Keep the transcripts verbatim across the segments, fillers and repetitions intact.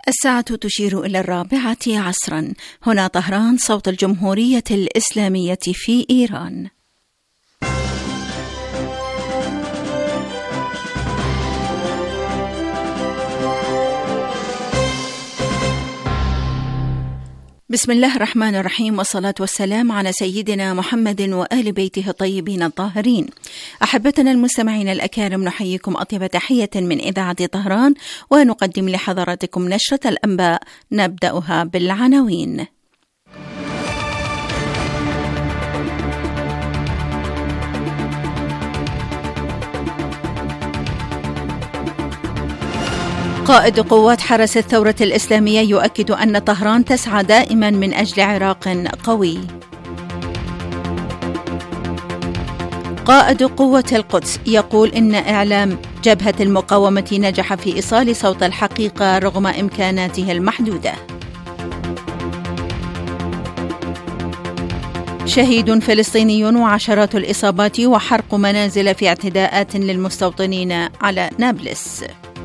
الساعة تشير إلى الرابعة عصرا. هنا طهران، صوت الجمهورية الإسلامية في إيران. بسم الله الرحمن الرحيم، والصلاة والسلام على سيدنا محمد وآل بيته الطيبين الطاهرين. أحبتنا المستمعين الأكارم، نحييكم أطيب تحية من إذاعة طهران، ونقدم لحضراتكم نشرة الأنباء نبدأها بالعناوين. قائد قوات حرس الثورة الإسلامية يؤكد أن طهران تسعى دائما من أجل عراق قوي. قائد قوة القدس يقول إن إعلام جبهة المقاومة نجح في إيصال صوت الحقيقة رغم إمكاناته المحدودة. شهيد فلسطيني وعشرات الإصابات وحرق منازل في اعتداءات للمستوطنين على نابلس.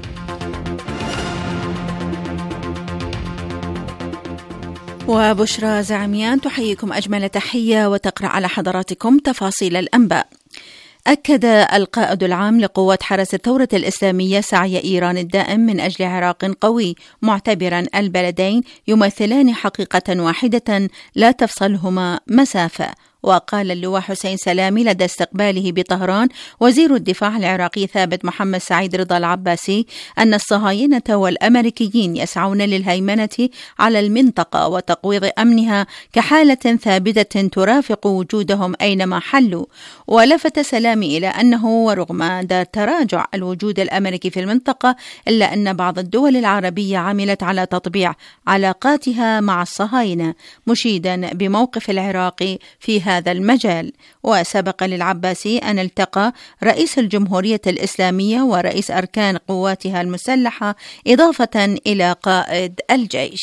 وبشرى زعميان تحييكم أجمل تحية وتقرأ على حضراتكم تفاصيل الأنباء. أكد القائد العام لقوات حرس الثورة الإسلامية سعي إيران الدائم من أجل عراق قوي، معتبرا البلدين يمثلان حقيقة واحدة لا تفصلهما مسافة. وقال اللواء حسين سلامي لدى استقباله بطهران وزير الدفاع العراقي ثابت محمد سعيد رضا العباسي أن الصهاينة والأمريكيين يسعون للهيمنة على المنطقة وتقويض أمنها كحالة ثابتة ترافق وجودهم أينما حلوا. ولفت سلامي إلى أنه ورغم تراجع الوجود الأمريكي في المنطقة إلا أن بعض الدول العربية عملت على تطبيع علاقاتها مع الصهاينة، مشيدا بموقف العراق في هذا المجال. وسبق للعباسي أن التقى رئيس الجمهورية الإسلامية ورئيس أركان قواتها المسلحة إضافة إلى قائد الجيش.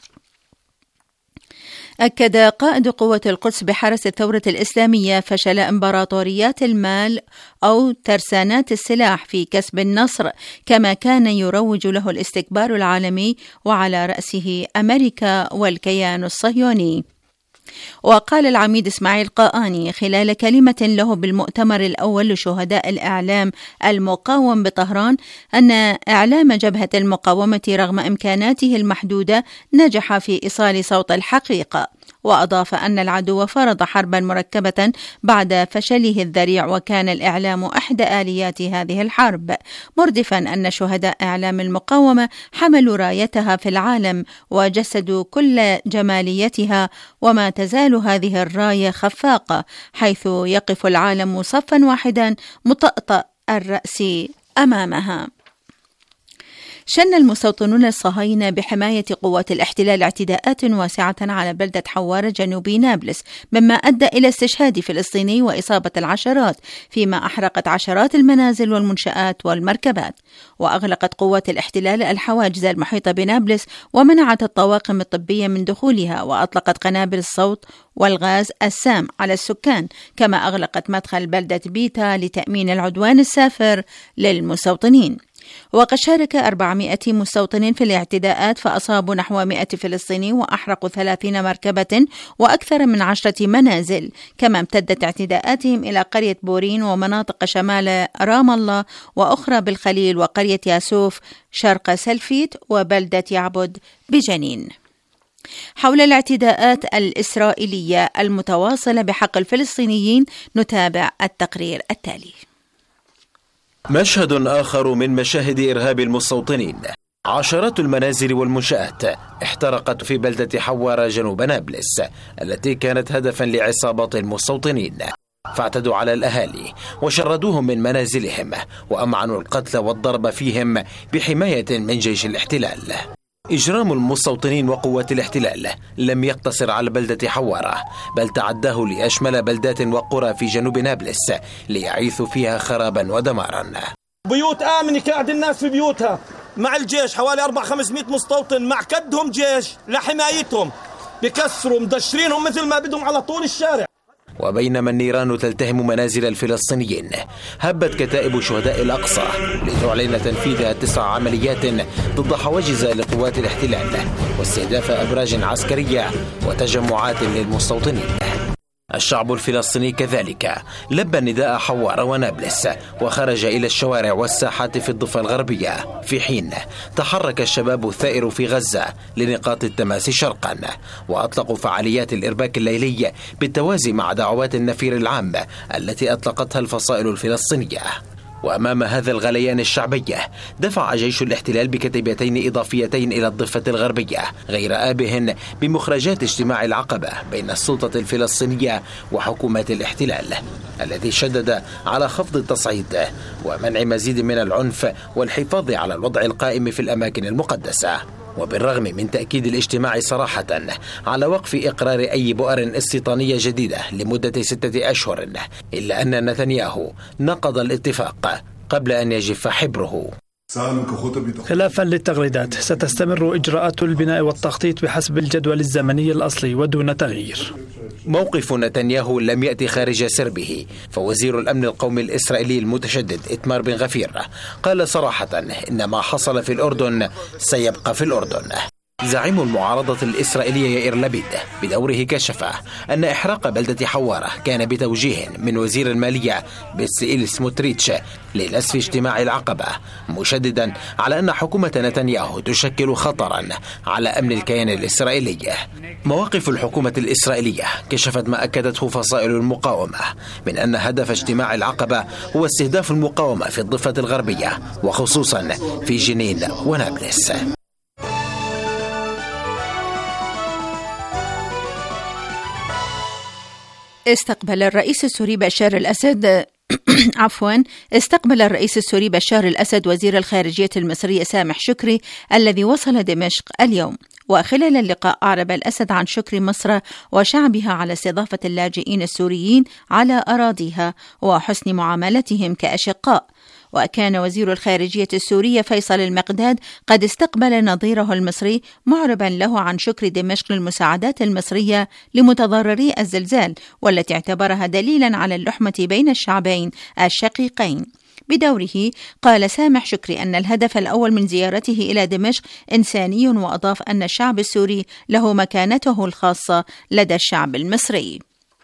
أكد قائد قوة القدس بحرس الثورة الإسلامية فشل إمبراطوريات المال أو ترسانات السلاح في كسب النصر كما كان يروج له الاستكبار العالمي، وعلى رأسه أمريكا والكيان الصهيوني. وقال العميد إسماعيل قائاني خلال كلمة له بالمؤتمر الأول لشهداء الإعلام المقاوم بطهران أن إعلام جبهة المقاومة رغم إمكاناته المحدودة نجح في إيصال صوت الحقيقة. وأضاف أن العدو فرض حربا مركبة بعد فشله الذريع، وكان الإعلام إحدى آليات هذه الحرب، مردفا أن شهداء إعلام المقاومة حملوا رايتها في العالم وجسدوا كل جماليتها، وما تزال هذه الراية خفاقة حيث يقف العالم صفا واحدا مطأطأ الرأس أمامها. شن المستوطنون الصهاينة بحماية قوات الاحتلال اعتداءات واسعة على بلدة حوارة جنوب نابلس، مما أدى إلى استشهاد فلسطيني وإصابة العشرات، فيما أحرقت عشرات المنازل والمنشآت والمركبات. وأغلقت قوات الاحتلال الحواجز المحيطة بنابلس ومنعت الطواقم الطبية من دخولها، وأطلقت قنابل الصوت والغاز السام على السكان، كما أغلقت مدخل بلدة بيتا لتأمين العدوان السافر للمستوطنين. وقد شارك أربعمائة مستوطن في الاعتداءات، فأصابوا نحو مائة فلسطيني وأحرقوا ثلاثين مركبة وأكثر من عشرة منازل. كما امتدت اعتداءاتهم إلى قرية بورين ومناطق شمال رام الله وأخرى بالخليل وقرية ياسوف شرق سلفيت وبلدة يعبد بجنين. حول الاعتداءات الإسرائيلية المتواصلة بحق الفلسطينيين نتابع التقرير التالي. مشهد آخر من مشاهد إرهاب المستوطنين. عشرات المنازل والمنشآت احترقت في بلدة حوارة جنوب نابلس التي كانت هدفا لعصابات المستوطنين، فاعتدوا على الأهالي وشردوهم من منازلهم وأمعنوا القتل والضرب فيهم بحماية من جيش الاحتلال. إجرام المستوطنين وقوات الاحتلال لم يقتصر على بلدة حوارة، بل تعداه لأشمل بلدات وقرى في جنوب نابلس ليعيثوا فيها خرابا ودمارا. بيوت آمنة قاعد الناس في بيوتها مع الجيش، حوالي أربعمائة خمسمائة مستوطن مع كدهم جيش لحمايتهم، بكسروا مدشرينهم مثل ما بدهم على طول الشارع. وبينما النيران تلتهم منازل الفلسطينيين، هبت كتائب شهداء الأقصى لتعلن تنفيذ تسع عمليات ضد حواجز لقوات الاحتلال واستهداف أبراج عسكرية وتجمعات للمستوطنين. الشعب الفلسطيني كذلك لبى نداء حوار ونابلس وخرج إلى الشوارع والساحات في الضفة الغربية، في حين تحرك الشباب الثائر في غزة لنقاط التماس شرقا، وأطلقوا فعاليات الإرباك الليلي بالتوازي مع دعوات النفير العام التي أطلقتها الفصائل الفلسطينية. وأمام هذا الغليان الشعبي دفع جيش الاحتلال بكتيبتين إضافيتين إلى الضفة الغربية غير آبه بمخرجات اجتماع العقبة بين السلطة الفلسطينية وحكومة الاحتلال، الذي شدد على خفض التصعيد ومنع مزيد من العنف والحفاظ على الوضع القائم في الأماكن المقدسة. وبالرغم من تأكيد الاجتماع صراحة على وقف إقرار أي بؤر استيطانية جديدة لمدة ستة أشهر، إلا أن نتنياهو نقض الاتفاق قبل أن يجف حبره. خلافا للتغريدات، ستستمر إجراءات البناء والتخطيط بحسب الجدول الزمني الأصلي ودون تغيير. موقف نتنياهو لم يأتي خارج سربه، فوزير الأمن القومي الإسرائيلي المتشدد إتمار بن غفير قال صراحة إن ما حصل في الأردن سيبقى في الأردن. زعيم المعارضة الإسرائيلية يائير لبيد بدوره كشف أن إحراق بلدة حوارة كان بتوجيه من وزير المالية بتسئيل سموتريتش لنسف اجتماع العقبة، مشددا على أن حكومة نتنياهو تشكل خطرا على أمن الكيان الإسرائيلي. مواقف الحكومة الإسرائيلية كشفت ما أكدته فصائل المقاومة من أن هدف اجتماع العقبة هو استهداف المقاومة في الضفة الغربية وخصوصا في جنين ونابلس. استقبل الرئيس السوري بشار الأسد عفوا استقبل الرئيس السوري بشار الأسد وزير الخارجية المصري سامح شكري الذي وصل دمشق اليوم. وخلال اللقاء أعرب الأسد عن شكر مصر وشعبها على استضافة اللاجئين السوريين على أراضيها وحسن معاملتهم كأشقاء. وكان وزير الخارجية السورية فيصل المقداد قد استقبل نظيره المصري معربا له عن شكر دمشق للمساعدات المصرية لمتضرري الزلزال، والتي اعتبرها دليلا على اللحمة بين الشعبين الشقيقين. بدوره قال سامح شكري أن الهدف الأول من زيارته إلى دمشق إنساني، وأضاف أن الشعب السوري له مكانته الخاصة لدى الشعب المصري.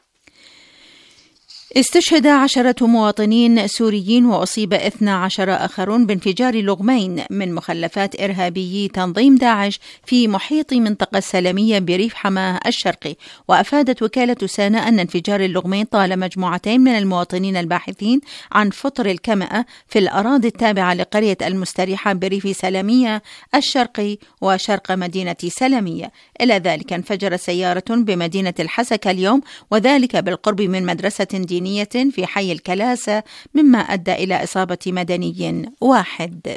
استشهد عشرة مواطنين سوريين وأصيب اثنا عشر آخرون بانفجار لغمين من مخلفات إرهابيي تنظيم داعش في محيط منطقة السلمية بريف حماه الشرقي. وأفادت وكالة سانا أن انفجار اللغمين طال مجموعتين من المواطنين الباحثين عن فطر الكمأة في الأراضي التابعة لقرية المستريحة بريف سلمية الشرقي وشرق مدينة سلمية. إلى ذلك انفجرت سيارة بمدينة الحسكة اليوم، وذلك بالقرب من مدرسة دينية في حي الكلاسة، مما أدى إلى إصابة مدني واحد.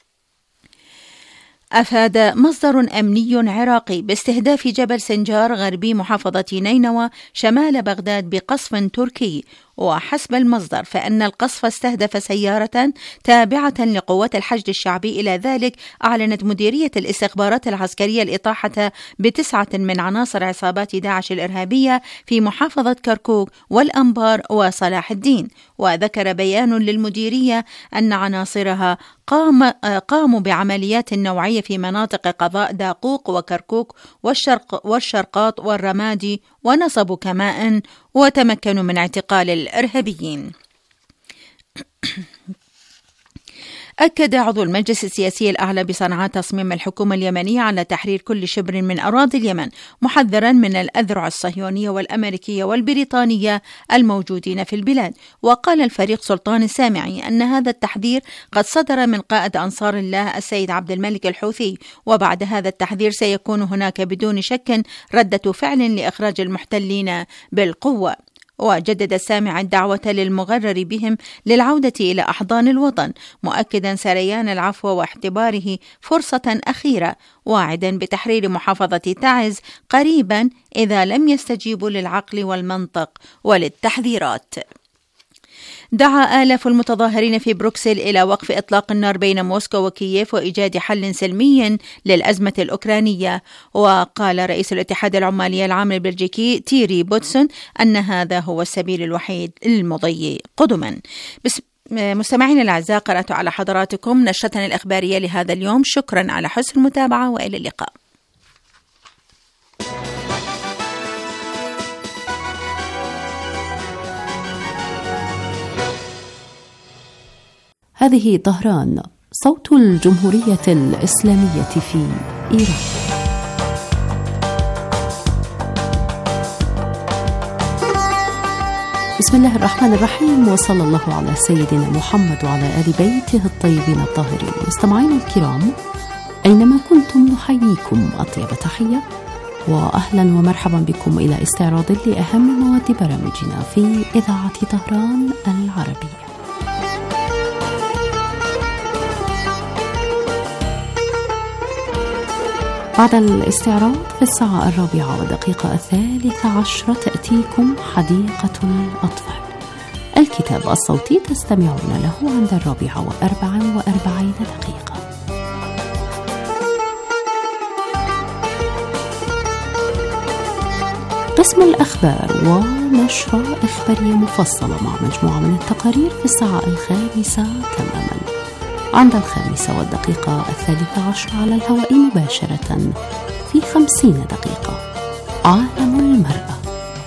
أفاد مصدر أمني عراقي باستهداف جبل سنجار غربي محافظة نينوى شمال بغداد بقصف تركي. وحسب المصدر فإن القصف استهدف سيارة تابعة لقوات الحشد الشعبي. إلى ذلك أعلنت مديرية الاستخبارات العسكرية الإطاحة بتسعة من عناصر عصابات داعش الإرهابية في محافظة كركوك والأنبار وصلاح الدين. وذكر بيان للمديرية أن عناصرها قام قاموا بعمليات نوعية في مناطق قضاء داقوق وكركوك والشرق والشرقاط والرمادي، ونصبوا كمائن وتمكنوا من اعتقال الإرهابيين. أكد عضو المجلس السياسي الأعلى بصنعاء تصميم الحكومة اليمنية على تحرير كل شبر من أراضي اليمن، محذرا من الأذرع الصهيونية والأمريكية والبريطانية الموجودين في البلاد. وقال الفريق سلطان السامعي أن هذا التحذير قد صدر من قائد أنصار الله السيد عبد الملك الحوثي، وبعد هذا التحذير سيكون هناك بدون شك ردة فعل لإخراج المحتلين بالقوة. وجدد السامع الدعوة للمغرر بهم للعودة إلى أحضان الوطن، مؤكدا سريان العفو واعتباره فرصة أخيرة، واعدا بتحرير محافظة تعز قريبا إذا لم يستجيبوا للعقل والمنطق وللتحذيرات. دعا آلاف المتظاهرين في بروكسل إلى وقف إطلاق النار بين موسكو وكييف وإيجاد حل سلمي للأزمة الأوكرانية. وقال رئيس الاتحاد العمالي العام البلجيكي تيري بوتسون أن هذا هو السبيل الوحيد للمضي قدما. بس مستمعين الأعزاء، قرأت على حضراتكم نشرتنا الإخبارية لهذا اليوم. شكرا على حسن المتابعة وإلى اللقاء. هذه طهران، صوت الجمهورية الإسلامية في إيران. بسم الله الرحمن الرحيم، وصلى الله على سيدنا محمد وعلى آل بيته الطيبين الطاهرين. مستمعين الكرام، أينما كنتم نحييكم أطيب تحية، وأهلا ومرحبا بكم إلى استعراض لأهم مواد برامجنا في إذاعة طهران العربية. بعد الاستعراض في الساعة الرابعة ودقيقة الثالثة عشرة تأتيكم حديقة الأطفال، الكتاب الصوتي تستمعون له عند الرابعة وأربع وأربعين دقيقة. قسم الأخبار ونشرة إخبارية مفصلة مع مجموعة من التقارير في الساعة الخامسة تماما. عند الخامسة والدقيقة الثالثة عشر على الهواء مباشرة في خمسين دقيقة عالم المرأة.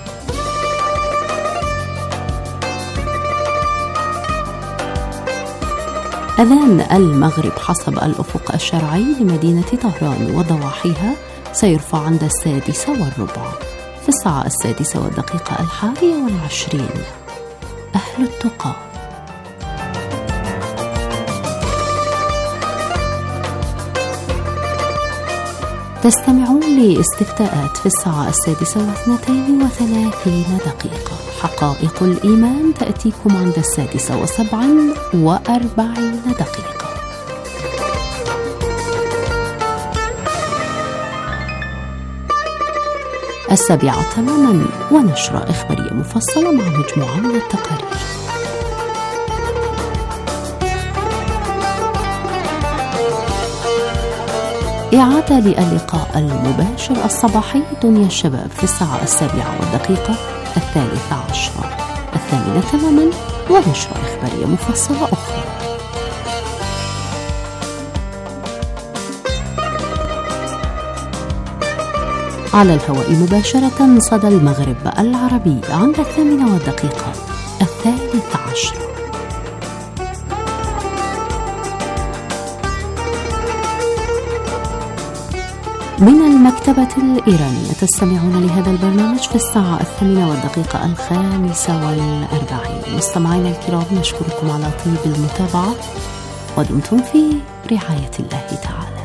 أذان المغرب حسب الأفق الشرعي لمدينة طهران وضواحيها سيرفع عند السادسة والربع في الساعة السادسة والدقيقة الحادية والعشرين. أهل التقى. تستمعون لاستفتاءات في الساعة السادسة واثنتين وثلاثين دقيقة. حقائق الإيمان تأتيكم عند السادسة وسبع وأربعين دقيقة. السابعة تماما ونشرة إخبارية مفصلة مع مجموعة من التقارير. إعادة للقاء المباشر الصباحي دنيا الشباب في الساعة السابعة والدقيقة الثالثة عشرة. الثامنة تماما ونشرة إخبارية مفصلة أخرى. على الهواء مباشرة صدى المغرب العربي عند الثامنة والدقيقة الثالثة عشرة. من المكتبة الإيرانية تستمعون لهذا البرنامج في الساعة الثامنة والدقيقة الخامسة والأربعين. مستمعينا الكرام، نشكركم على طيب المتابعة ودمتم في رعاية الله تعالى.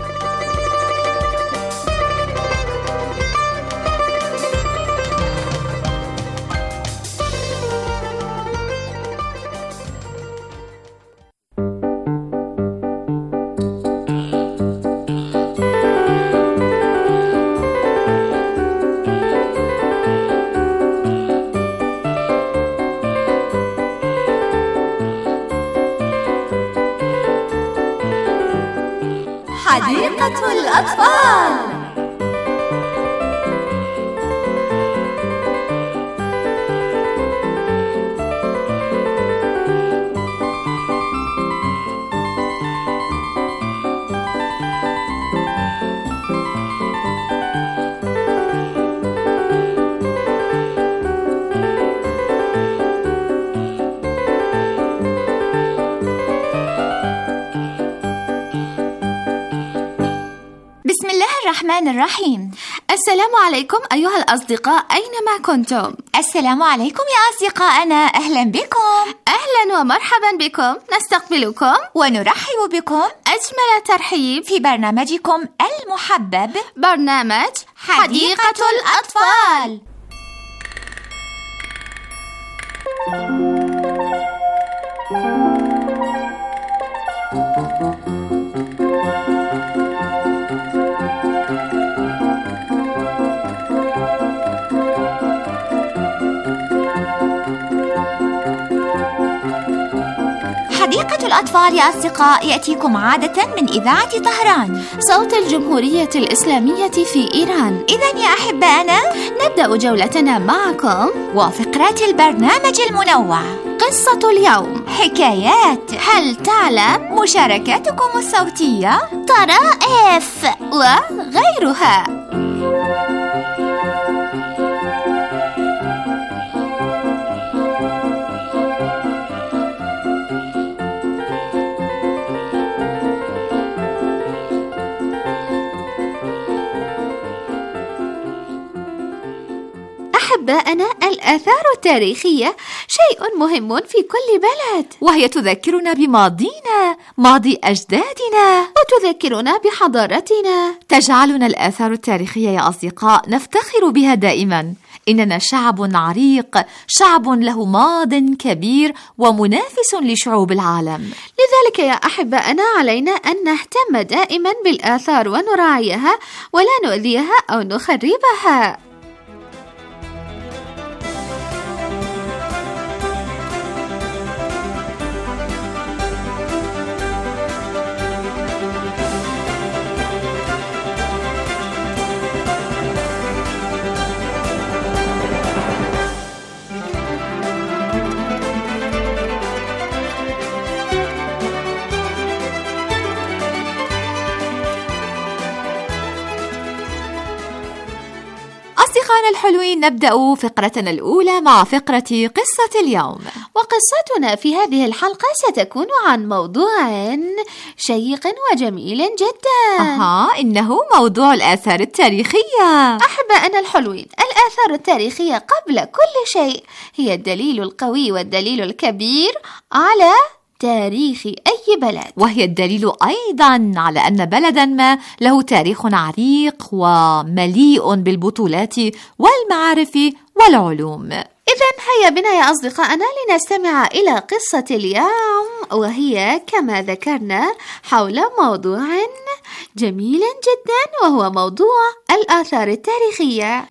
حديقة الأطفال. الرحمن الرحيم. السلام عليكم أيها الأصدقاء أينما كنتم. السلام عليكم يا أصدقائنا، أهلا بكم. أهلا ومرحبا بكم، نستقبلكم ونرحب بكم أجمل ترحيب في برنامجكم المحبب، برنامج حديقة, حديقة الأطفال. الأطفال يا أصدقاء يأتيكم عادة من إذاعة طهران، صوت الجمهورية الإسلامية في إيران. إذن يا أحبائنا نبدأ جولتنا معكم وفقرات البرنامج المنوع، قصة اليوم، حكايات، هل تعلم، مشاركاتكم الصوتية، طرائف وغيرها. أحبائنا، الآثار التاريخية شيء مهم في كل بلد، وهي تذكرنا بماضينا، ماضي أجدادنا، وتذكرنا بحضارتنا. تجعلنا الآثار التاريخية يا أصدقاء نفتخر بها دائما. إننا شعب عريق، شعب له ماض كبير ومنافس لشعوب العالم. لذلك يا أحبائنا علينا أن نهتم دائما بالآثار ونراعيها ولا نؤذيها أو نخربها. أصدقائنا الحلوين، نبدأ فقرتنا الأولى مع فقرة قصة اليوم. وقصتنا في هذه الحلقة ستكون عن موضوع شيق وجميل جدا. أها، إنه موضوع الآثار التاريخية. أحبائنا الحلوين، الآثار التاريخية قبل كل شيء هي الدليل القوي والدليل الكبير على تاريخ أي بلد، وهي الدليل أيضا على أن بلدا ما له تاريخ عريق ومليء بالبطولات والمعارف والعلوم. إذن هيا بنا يا أصدقائنا لنستمع إلى قصة اليوم، وهي كما ذكرنا حول موضوع جميل جدا، وهو موضوع الآثار التاريخية.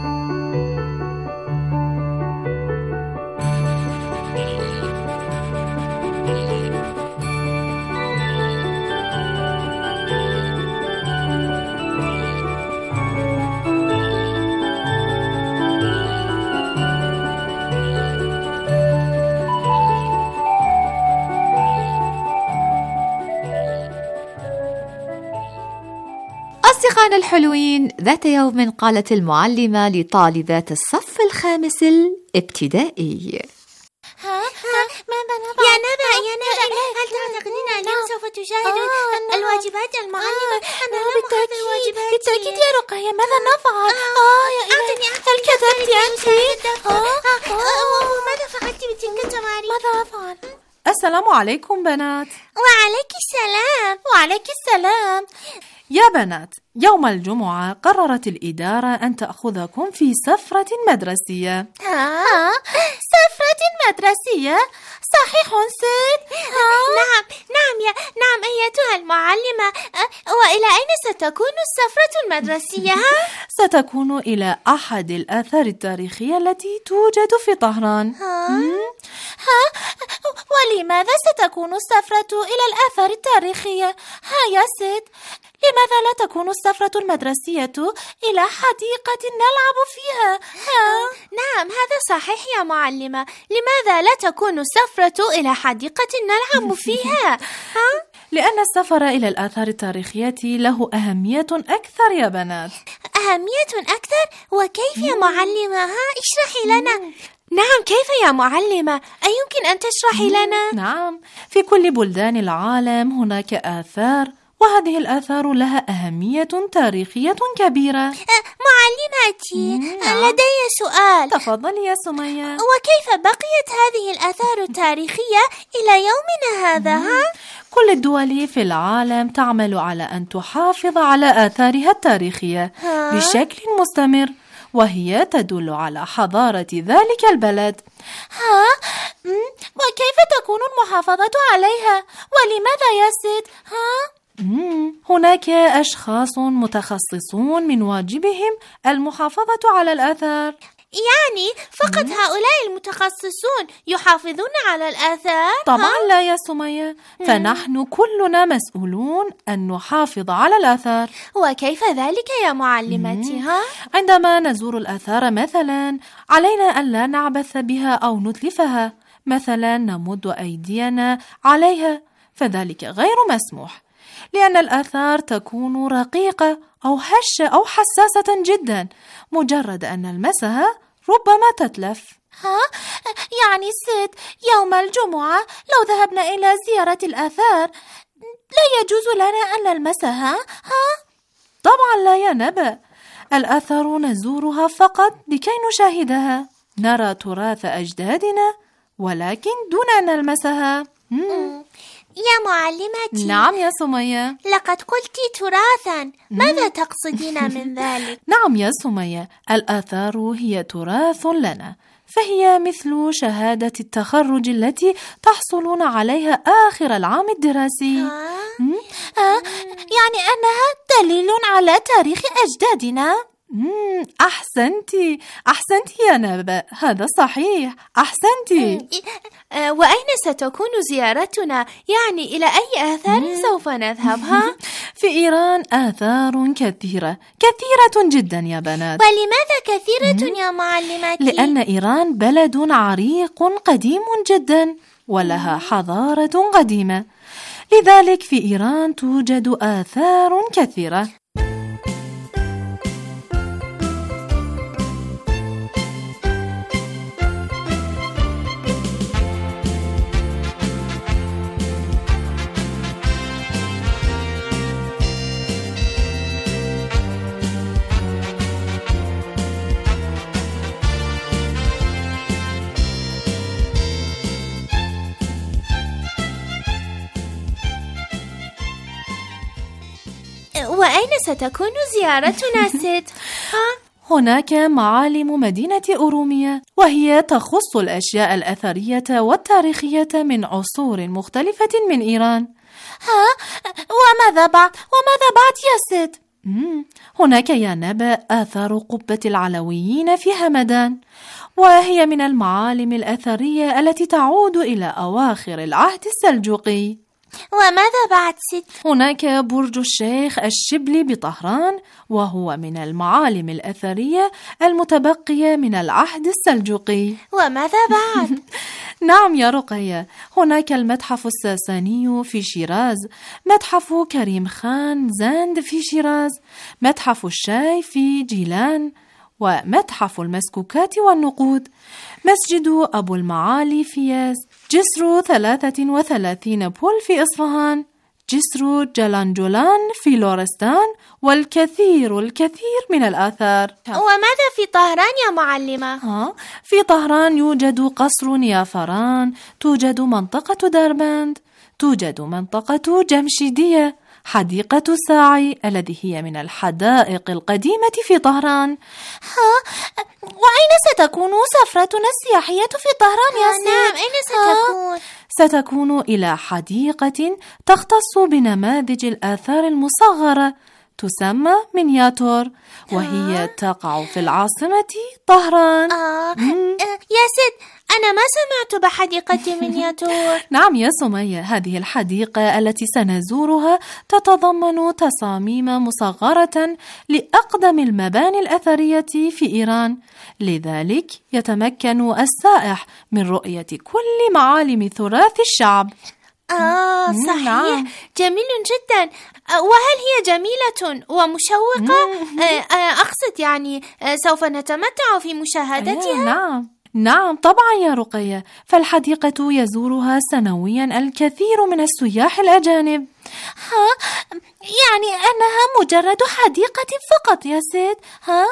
أصدقائنا الحلوين، ذات يوم قالت المعلمة لطالبات الصف الخامس الابتدائي: ها ها ماذا نفعل؟ يا نبأ يا نبأ هل تعتقدين أنه سوف تشاهد آه الواجبات المعلمة؟ أنا آه بالتأكيد بالتأكيد يا رقية، ماذا نفعل؟ آه يا إلهي، هل كذبت أنت؟ وماذا فعلت بتلك التمارين؟ ماذا أفعل؟ السلام عليكم بنات. وعليك السلام. وعليك السلام. يا بنات، يوم الجمعة قررت الإدارة أن تأخذكم في سفرة مدرسية. ها؟ سفرة مدرسية؟ صحيح ست؟ نعم نعم يا نعم أيتها المعلمة. وإلى أين ستكون السفرة المدرسية؟ ستكون إلى أحد الآثار التاريخية التي توجد في طهران. ها؟ ها؟ ولماذا ستكون السفرة إلى الآثار التاريخية؟ ها يا ست، لماذا لا تكون السفرة المدرسية إلى حديقة نلعب فيها؟ ها؟ نعم هذا صحيح يا معلمة. لماذا لا تكون السفرة إلى حديقة نلعب فيها؟ ها؟ لأن السفر إلى الآثار التاريخية له أهمية أكثر يا بنات. أهمية أكثر؟ وكيف يا معلمة؟ ها؟ اشرحي لنا. نعم كيف يا معلمة؟ أيمكن أن تشرحي لنا؟ نعم، في كل بلدان العالم هناك آثار، وهذه الآثار لها أهمية تاريخية كبيرة. معلمتي، نعم. لدي سؤال. تفضلي يا سمية. وكيف بقيت هذه الآثار التاريخية إلى يومنا هذا؟ ها؟ كل الدول في العالم تعمل على أن تحافظ على آثارها التاريخية ها؟ بشكل مستمر، وهي تدل على حضارة ذلك البلد. ها؟ وكيف تكون المحافظة عليها؟ ولماذا يا ست؟ ها؟ هناك أشخاص متخصصون من واجبهم المحافظة على الآثار. يعني فقط هؤلاء المتخصصون يحافظون على الآثار؟ طبعا لا يا سمية، فنحن كلنا مسؤولون أن نحافظ على الآثار. وكيف ذلك يا معلمتي؟ ها؟ عندما نزور الآثار مثلا علينا أن لا نعبث بها أو نتلفها، مثلا نمد أيدينا عليها، فذلك غير مسموح، لأن الآثار تكون رقيقة أو هشة أو حساسة جدا، مجرد أن نلمسها ربما تتلف. ها؟ يعني ست، يوم الجمعة لو ذهبنا إلى زيارة الآثار لا يجوز لنا أن نلمسها؟ ها؟ طبعا لا يا نبأ، الآثار نزورها فقط لكي نشاهدها، نرى تراث أجدادنا ولكن دون أن نلمسها. مم. يا معلمتي. نعم يا سمية. لقد قلت تراثا، ماذا تقصدين من ذلك؟ نعم يا سمية، الآثار هي تراث لنا، فهي مثل شهادة التخرج التي تحصلون عليها آخر العام الدراسي. آه؟ آه، يعني أنها دليل على تاريخ أجدادنا. مم. أحسنتي أحسنتي يا نبأ، هذا صحيح، أحسنتي. أه وأين ستكون زيارتنا؟ يعني إلى أي آثار مم. سوف نذهبها؟ في إيران آثار كثيرة كثيرة جدا يا بنات. ولماذا كثيرة مم. يا معلمتي؟ لأن إيران بلد عريق قديم جدا ولها حضارة قديمة، لذلك في إيران توجد آثار كثيرة. وأين ستكون زيارتنا ست؟ هناك معالم مدينة أوروميا، وهي تخص الأشياء الأثرية والتاريخية من عصور مختلفة من إيران. ها؟ وماذا بعد؟ وماذا بعد يا ست؟ مم. هناك يا نبأ آثار قبة العلويين في همدان، وهي من المعالم الأثرية التي تعود إلى أواخر العهد السلجوقي. وماذا بعد ست؟ هناك برج الشيخ الشبلي بطهران، وهو من المعالم الأثرية المتبقية من العهد السلجوقي. وماذا بعد؟ نعم يا رقية، هناك المتحف الساساني في شيراز، متحف كريم خان زند في شيراز، متحف الشاي في جيلان، ومتحف المسكوكات والنقود، مسجد أبو المعالي في ياز، جسر ثلاثة وثلاثين بول في إصفهان، جسر جلانجولان في لورستان، والكثير الكثير من الآثار. وماذا في طهران يا معلمة؟ ها؟ في طهران يوجد قصر نيافران، توجد منطقة داربند، توجد منطقة جمشيدية، حديقة ساعي الذي هي من الحدائق القديمة في طهران. ها؟ وأين ستكون سفرتنا السياحية في طهران يا سيد؟ نعم، أين ستكون؟ ستكون إلى حديقة تختص بنماذج الآثار المصغرة تسمى مينياتور، وهي تقع في العاصمة طهران. آه. يا سيد، أنا ما سمعت بحديقة مينياتور. نعم يا سمية، هذه الحديقة التي سنزورها تتضمن تصاميم مصغرة لأقدم المباني الأثرية في إيران، لذلك يتمكن السائح من رؤية كل معالم تراث الشعب. آه صحيح. نعم. جميل جدا. وهل هي جميلة ومشوقة؟ أقصد يعني سوف نتمتع في مشاهدتها؟ نعم نعم طبعا يا رقية، فالحديقة يزورها سنويا الكثير من السياح الأجانب. ها؟ يعني أنها مجرد حديقة فقط يا سيد؟ ها؟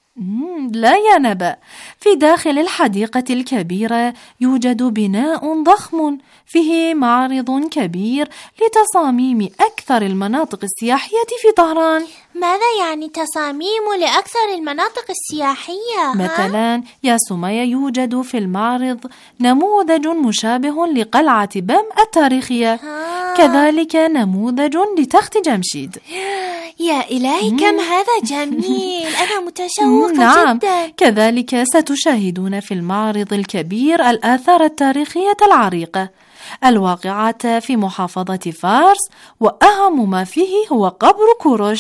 مم لا يا نبأ، في داخل الحديقة الكبيرة يوجد بناء ضخم فيه معرض كبير لتصاميم أكثر المناطق السياحية في طهران. ماذا يعني تصاميم لأكثر المناطق السياحية؟ مثلا يا سمية، يوجد في المعرض نموذج مشابه لقلعة بام التاريخية، كذلك نموذج لتخت جمشيد. يا إلهي كم هذا جميل، أنا متشوقة نعم. جدا. كذلك ستشاهدون في المعرض الكبير الآثار التاريخية العريقة الواقعة في محافظة فارس، وأهم ما فيه هو قبر كورش.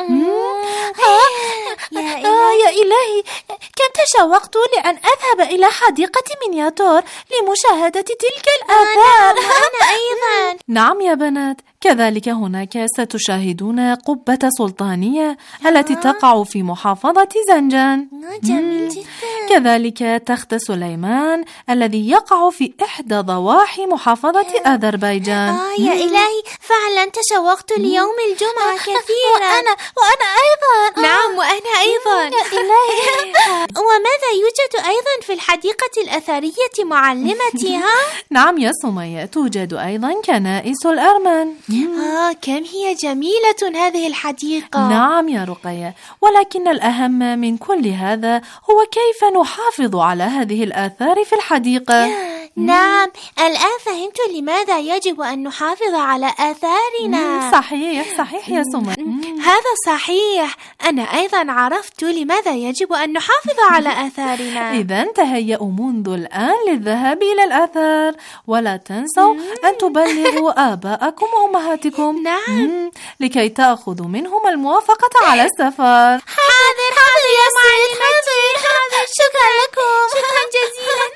يا إلهي. آه يا إلهي، كم تشوقت لأن أذهب إلى حديقة مينياتور لمشاهدة تلك الآثار. أنا, أنا أيضا. نعم يا بنات، كذلك هناك ستشاهدون قبة سلطانية التي تقع في محافظة زنجان. جميل جدا. كذلك تخت سليمان الذي يقع في إحدى ضواحي محافظة أذربيجان. آه يا إلهي، فعلا تشوقت ليوم الجمعة كثيرا. وأنا وأنا أيضا. نعم وأنا أيضا. يا إلهي. وماذا يوجد أيضا في الحديقة الأثرية معلمتي؟ ها؟ نعم يا سمية، توجد أيضا كنائس الأرمن. آه كم هي جميلة هذه الحديقة. نعم يا رقية، ولكن الأهم من كل هذا هو كيف نحافظ على هذه الآثار في الحديقة. نعم، الآن فهمت لماذا يجب أن نحافظ على آثارنا. صحيح صحيح يا سمية. هذا صحيح، أنا أيضا عرفت لماذا يجب أن نحافظ على آثارنا. إذا تهيئوا منذ الآن للذهاب إلى الآثار، ولا تنسوا أن تبلغوا آباءكم وأمهاتكم. نعم. لكي تأخذوا منهم الموافقة على السفر. حاضر حاضر يا معلمتي. حاضر. شكرا لكم. شكرا جزيلا.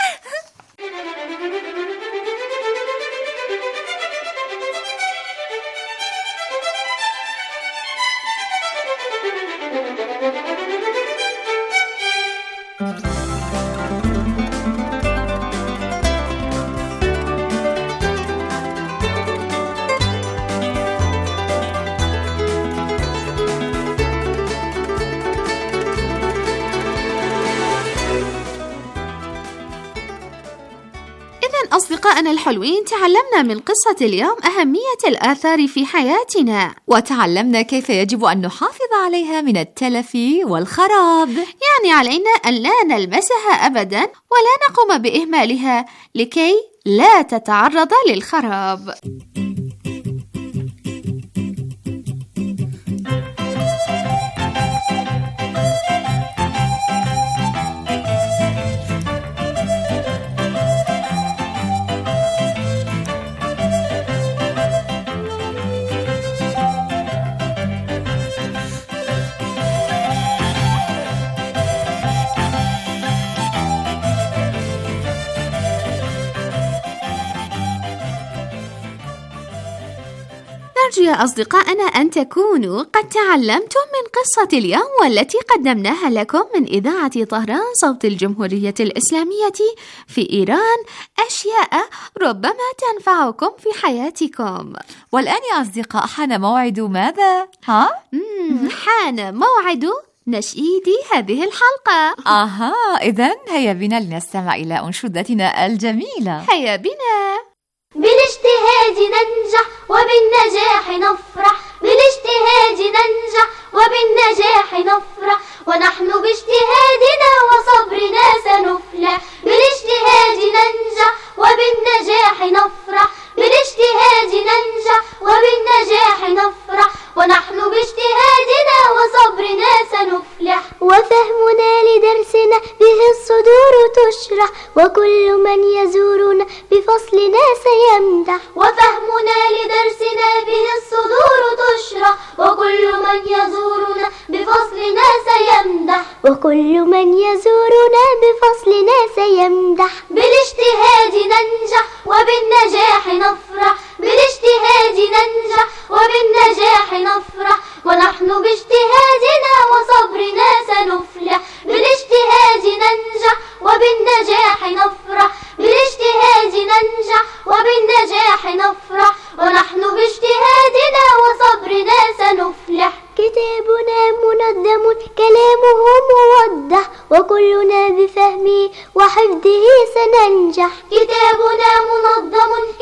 أصدقائنا الحلوين، تعلمنا من قصة اليوم أهمية الآثار في حياتنا، وتعلمنا كيف يجب أن نحافظ عليها من التلف والخراب. يعني علينا أن لا نلمسها أبدا ولا نقوم بإهمالها لكي لا تتعرض للخراب. نرجو يا أصدقائنا أن تكونوا قد تعلمتم من قصة اليوم والتي قدمناها لكم من إذاعة طهران صوت الجمهورية الإسلامية في إيران أشياء ربما تنفعكم في حياتكم. والآن يا أصدقاء حان موعد ماذا؟ ها؟ حان موعد نشيد هذه الحلقة. آها، إذن هيا بنا لنستمع إلى أنشودتنا الجميلة. هيا بنا. بالاجتهاد ننجح وبالنجاح نفرح، بالاجتهاد ننجح وبالنجاح نفرح، ونحن باجتهادنا وصبرنا سنفلح. بالاجتهاد ننجح وبالنجاح نفرح، بالاجتهاد ننجح وبالنجاح نفرح، ونحن باجتهادنا وصبرنا سنفلح. وفهمنا لدرسنا به الصدور تشرح، وكل من يزورنا بفصلنا سيمدح. وفهمنا لدرسنا به الصدور تشرح، وكل من يزورنا بفصلنا سيمدح. وكل من يزورنا بفصلنا سيمدح. بالاجتهاد ننجح وبالنجاح نفرح، بالاجتهاد ننجح وبالنجاح نفرح، ونحن باجتهادنا وصبرنا سنفلح. بالاجتهاد ننجح وبالنجاح نفرح، بالاجتهاد ننجح وبالنجاح نفرح، ونحن باجتهادنا وصبرنا سنفلح. كتابنا منظم كلامه موضح، وكلنا بفهمه وحفظه سننجح. كتابنا منظم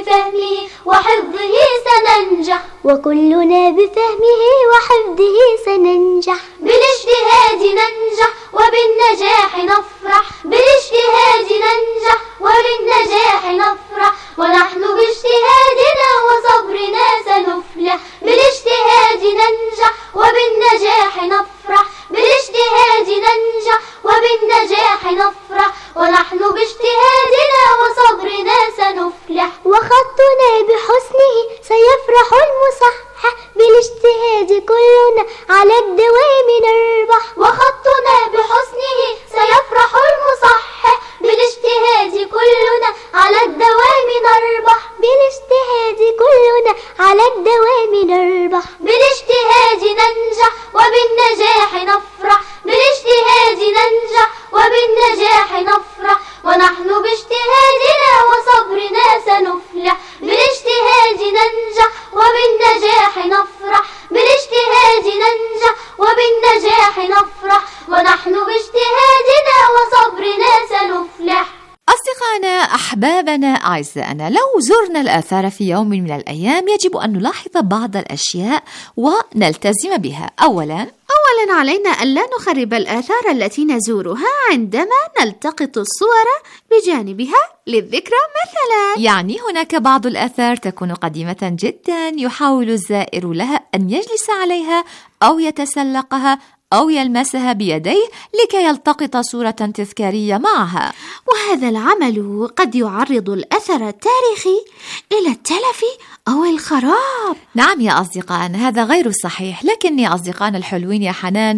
بفهمه وحفظه سننجح وكلنا بفهمه وحفظه سننجح بالاجتهاد ننجح وبالنجاح نفرح بالاجتهاد ننجح وبالنجاح نفرح ونحن باجتهادنا وصبرنا سنفلح بالاجتهاد ننجح وبالنجاح نفرح بالاجتهاد ننجح وبالنجاح نفرح ونحن باجتهادنا وصبرنا سنفلح وخطنا بحسنه سيفرح المصحح بالاجتهاد كلنا على الدوام نربح وخطنا بحسنه سيفرح المصحح بالاجتهاد كلنا على الدوام نربح بالاجتهاد كلنا على الدوام نربح بالاجتهاد ننجح وبالنجاح نفرح بالاجتهاد ننجح وبالنجاح نفرح ونحن باجتهادنا وصبرنا سنفلح بالاجتهاد ننجح وبالنجاح نفرح بالاجتهاد ننجح وبالنجاح نفرح ونحن باجتهادنا وصبرنا سنفلح. أصدقائنا، أحبابنا، أعزائنا، لو زرنا الآثار في يوم من الأيام يجب أن نلاحظ بعض الأشياء ونلتزم بها. أولاً أولاً علينا أن لا نخرب الآثار التي نزورها عندما نلتقط الصور بجانبها للذكرى مثلاً. يعني هناك بعض الآثار تكون قديمة جداً يحاول الزائر لها أن يجلس عليها أو يتسلقها أو يلمسها بيديه لكي يلتقط صورة تذكارية معها، وهذا العمل قد يعرض الأثر التاريخي إلى التلف أو الخراب. نعم يا أصدقائنا، هذا غير صحيح، لكن يا أصدقائنا الحلوين يا حنان،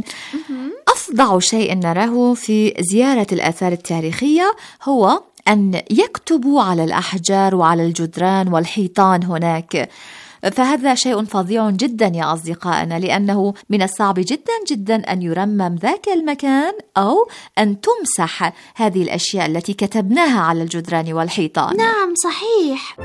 أفظع شيء نراه في زيارة الآثار التاريخية هو أن يكتبوا على الأحجار وعلى الجدران والحيطان هناك، فهذا شيء فظيع جدا يا أصدقائنا، لأنه من الصعب جدا جدا أن يرمم ذاك المكان أو أن تمسح هذه الأشياء التي كتبناها على الجدران والحيطان. نعم صحيح.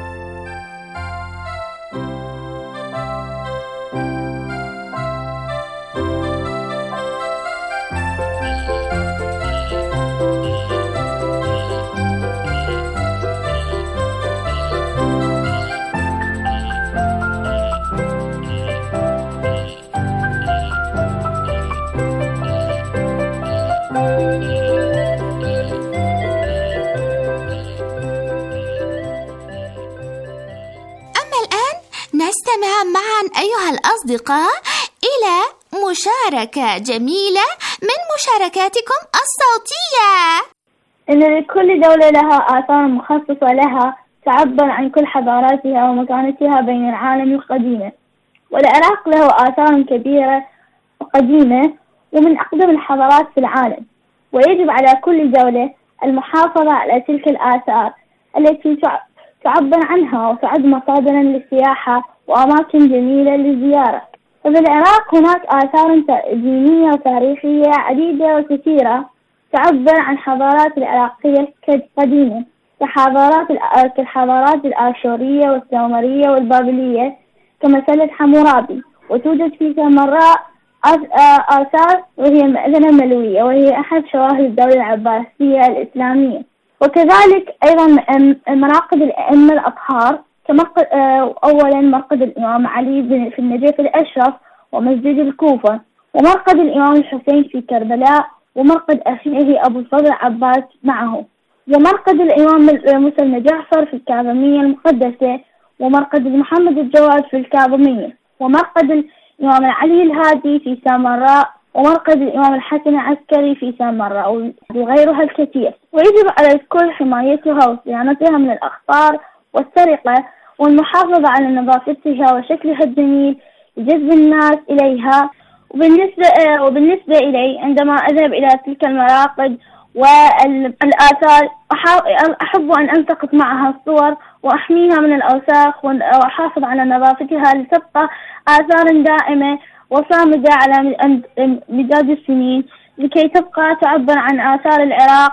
نستمع معا أيها الأصدقاء إلى مشاركة جميلة من مشاركاتكم الصوتية. إن لكل دولة لها آثار مخصصة لها تعبر عن كل حضاراتها ومكانتها بين العالم القديم، والعراق له آثار كبيرة وقديمة ومن أقدم الحضارات في العالم، ويجب على كل دولة المحافظة على تلك الآثار التي تعبر عنها وتعد مصادرا للسياحة وأماكن جميلة للزيارة. ففي العراق هناك آثار دينية وتاريخية عديدة وكثيرة تعبر عن حضارات العراقية القديمة كحضارات كالحضارات الآشورية والسومرية والبابلية كمسلة حمورابي، وتوجد في سامراء آثار وهي مأذنة ملوية وهي أحد شواهد الدولة العباسية الإسلامية، وكذلك أيضا مراقد الأئمة الأطهار كمرقد أولا مرقد الإمام علي في النجف الأشرف ومسجد الكوفة، ومرقد الإمام الحسين في كربلاء، ومرقد أخيه أبو الفضل عباس معه، ومرقد الإمام موسى بن جعفر في الكاظمية المقدسة، ومرقد محمد الجواد في الكاظمية، ومرقد الإمام علي الهادي في سامراء، ومرقد الإمام الحسن العسكري في سامراء وغيرها الكثير. ويجب على الكل حمايتها وصيانتها من الأخطار والسرقة والمحافظة على نظافتها وشكلها الجميل لجذب الناس إليها. وبالنسبة وبالنسبة إلي عندما أذهب إلى تلك المراقد والآثار أحب أن ألتقط معها الصور وأحميها من الأوساخ وأحافظ على نظافتها لتبقى آثار دائمة وصامدة على مداد السنين لكي تبقى تعبر عن آثار العراق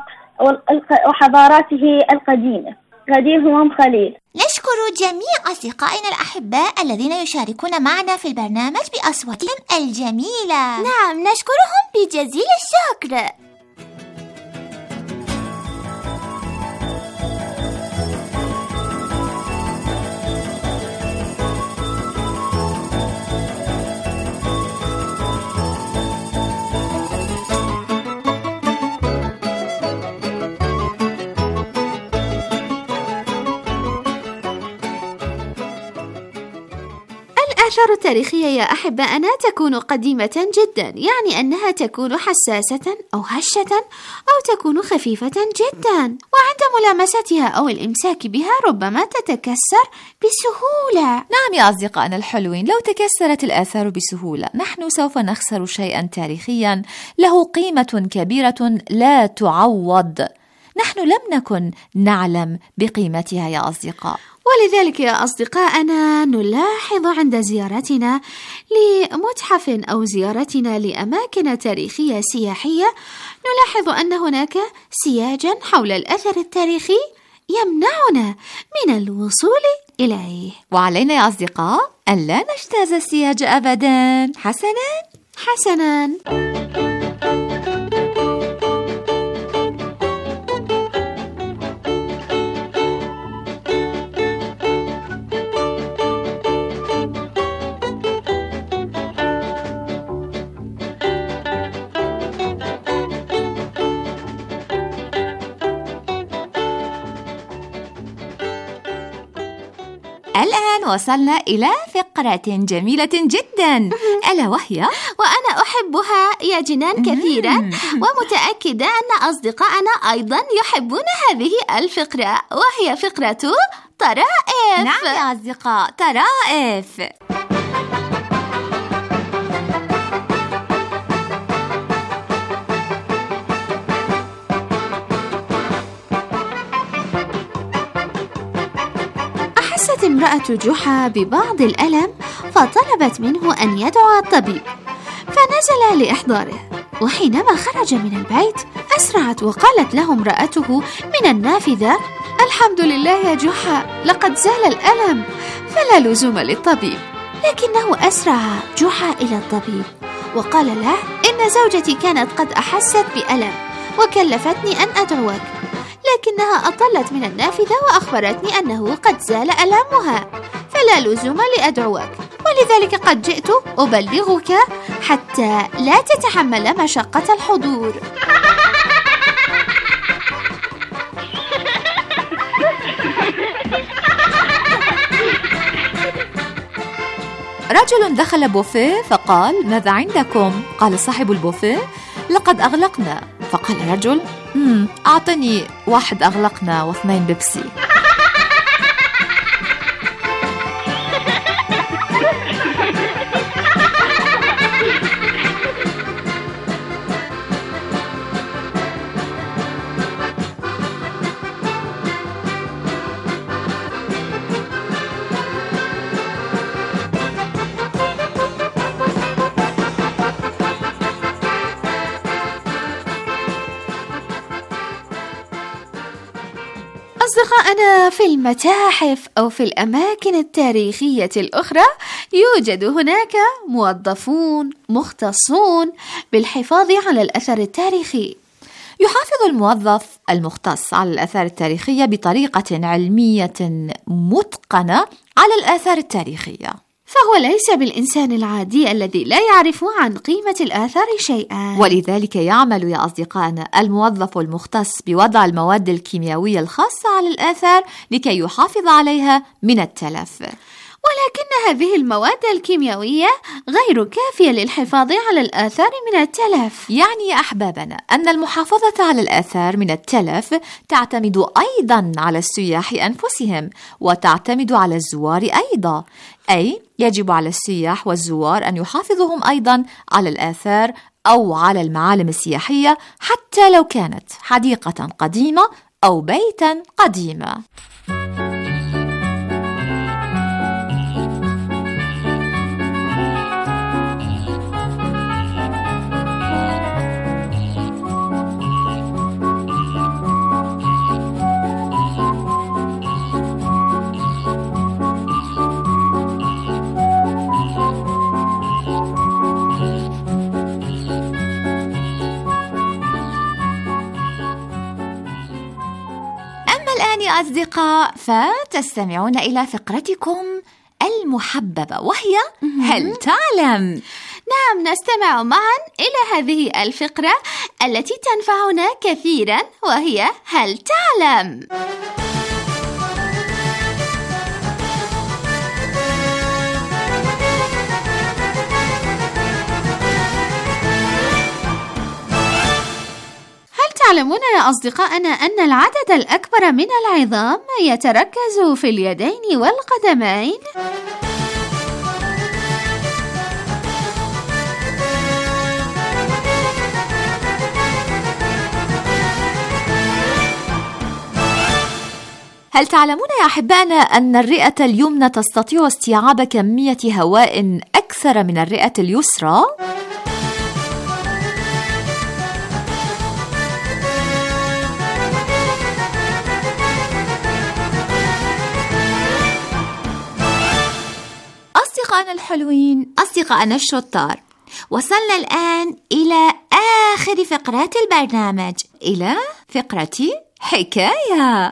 وحضاراته القديمة. غدير همام خليل. نشكر جميع أصدقائنا الأحباء الذين يشاركون معنا في البرنامج بأصواتهم الجميلة. نعم، نشكرهم بجزيل الشكر. الآثار التاريخية يا أحبائنا تكون قديمة جدا، يعني أنها تكون حساسة أو هشة أو تكون خفيفة جدا، وعند ملامستها أو الإمساك بها ربما تتكسر بسهولة. نعم يا أصدقائنا الحلوين، لو تكسرت الآثار بسهولة نحن سوف نخسر شيئا تاريخيا له قيمة كبيرة لا تعوض. نحن لم نكن نعلم بقيمتها يا أصدقاء، ولذلك يا أصدقائنا نلاحظ عند زيارتنا لمتحف أو زيارتنا لأماكن تاريخية سياحية نلاحظ أن هناك سياجا حول الأثر التاريخي يمنعنا من الوصول إليه، وعلينا يا أصدقاء أن لا نجتاز السياج أبدا. حسنا حسنا الآن وصلنا إلى فقرة جميلة جدا ألا وهي وأنا أحبها يا جنان كثيرا، ومتأكدة أن أصدقائنا أيضا يحبون هذه الفقرة، وهي فقرة طرائف. نعم يا أصدقاء، طرائف. أحست امرأة جحا ببعض الألم فطلبت منه أن يدعو الطبيب، فنزل لإحضاره، وحينما خرج من البيت أسرعت وقالت له امرأته من النافذة: الحمد لله يا جحا، لقد زال الألم، فلا لزوم للطبيب. لكنه أسرع جحا إلى الطبيب وقال له: إن زوجتي كانت قد أحست بألم وكلفتني أن أدعوك، لكنها أطلت من النافذة وأخبرتني أنه قد زال ألمها، فلا لزوم لأدعوك، ولذلك قد جئت أبلغك حتى لا تتحمل مشقة الحضور. رجل دخل بوفيه فقال: ماذا عندكم؟ قال صاحب البوفيه: لقد أغلقنا. فقال الرجل: مم أعطني واحد أغلقنا واثنين بيبسي. أصدقائنا، في المتاحف أو في الأماكن التاريخية الأخرى يوجد هناك موظفون مختصون بالحفاظ على الأثر التاريخي. يحافظ الموظف المختص على الآثار التاريخية بطريقة علمية متقنة على الآثار التاريخية، فهو ليس بالإنسان العادي الذي لا يعرف عن قيمة الآثار شيئا، ولذلك يعمل يا أصدقائنا الموظف المختص بوضع المواد الكيميائية الخاصة على الآثار لكي يحافظ عليها من التلف. ولكن هذه المواد الكيميائية غير كافية للحفاظ على الآثار من التلف. يعني يا أحبابنا أن المحافظة على الآثار من التلف تعتمد أيضا على السياح أنفسهم، وتعتمد على الزوار أيضا، أي يجب على السياح والزوار أن يحافظهم أيضا على الآثار أو على المعالم السياحية، حتى لو كانت حديقة قديمة أو بيتا قديما. أصدقاء، فتستمعون إلى فقرتكم المحببة وهي هل تعلم؟ نعم، نستمع معا إلى هذه الفقرة التي تنفعنا كثيرا، وهي هل تعلم؟ تعلمون يا أصدقائنا أن العدد الأكبر من العظام يتركز في اليدين والقدمين؟ هل تعلمون يا أحبائنا أن الرئة اليمنى تستطيع استيعاب كمية هواء أكثر من الرئة اليسرى؟ أصدقائنا الحلوين، أصدقائنا الشطار، وصلنا الآن إلى آخر فقرات البرنامج، إلى فقرة حكاية.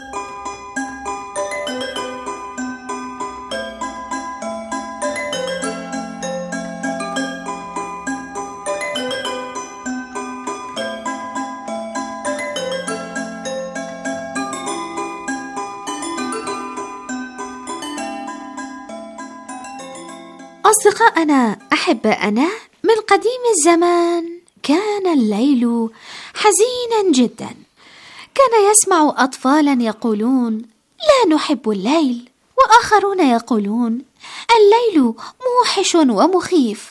أصدقائنا أحبائنا، من قديم الزمان كان الليل حزينا جدا. كان يسمع أطفالا يقولون لا نحب الليل، وآخرون يقولون الليل موحش ومخيف،